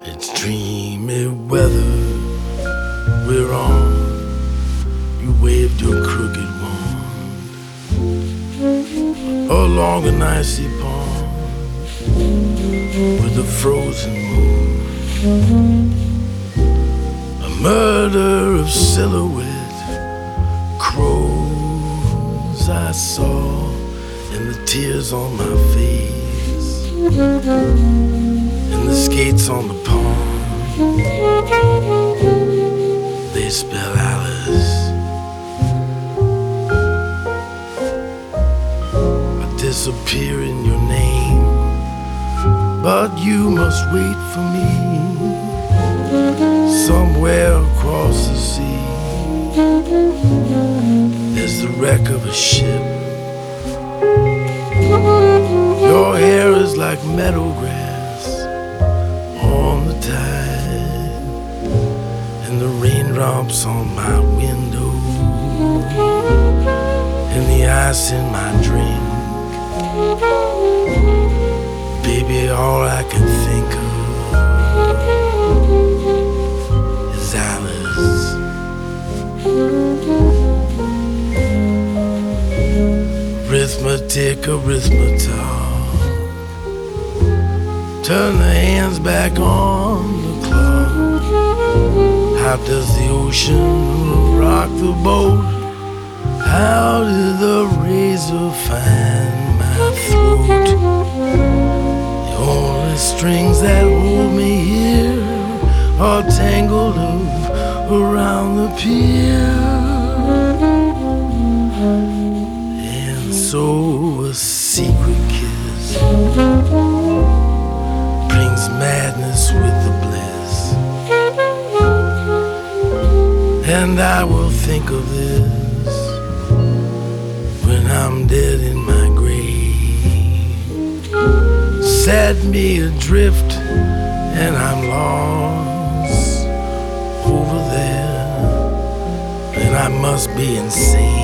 It's dreamy weather we're on. You waved your crooked wand along an icy pond with a frozen moon. A murder of silhouette crows I saw in the tears on my face, and the skates on the pond, they spell Alice. I disappear in your name, but you must wait for me somewhere across the sea. There's the wreck of a ship. Your hair is like meadow grass on the tide, and the raindrops on my window, and the ice in my drink. Baby, all I can think of is Alice. Arithmetic, arithmetic, turn the hands back on the clock. How does the ocean rock the boat? How did the razor find my throat? The only strings that hold me here are tangled up around the pier. So a secret kiss brings madness with the bliss, and I will think of this when I'm dead in my grave. Set me adrift and I'm lost over there, and I must be insane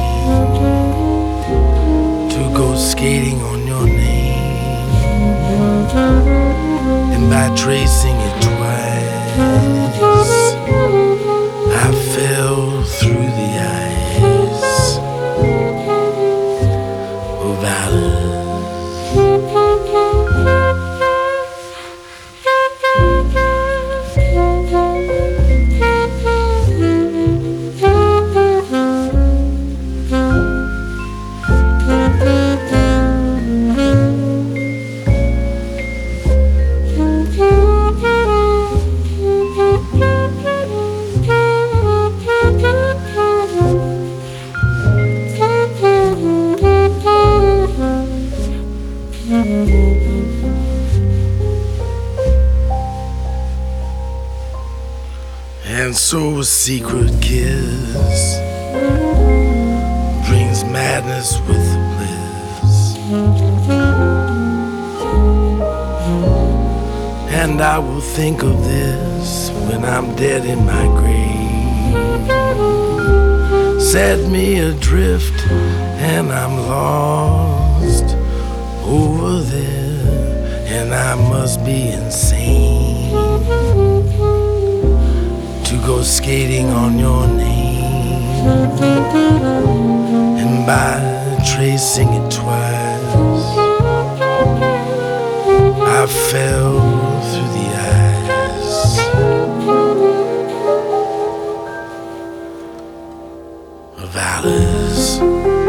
go skating on your name, and by tracing it twice, I fell through the ice of Alice. And so a secret kiss brings madness with the bliss, and I will think of this when I'm dead in my grave. Set me adrift and I'm lost over there, and I must be insane to go skating on your name, and by tracing it twice, I fell through the ice of Alice.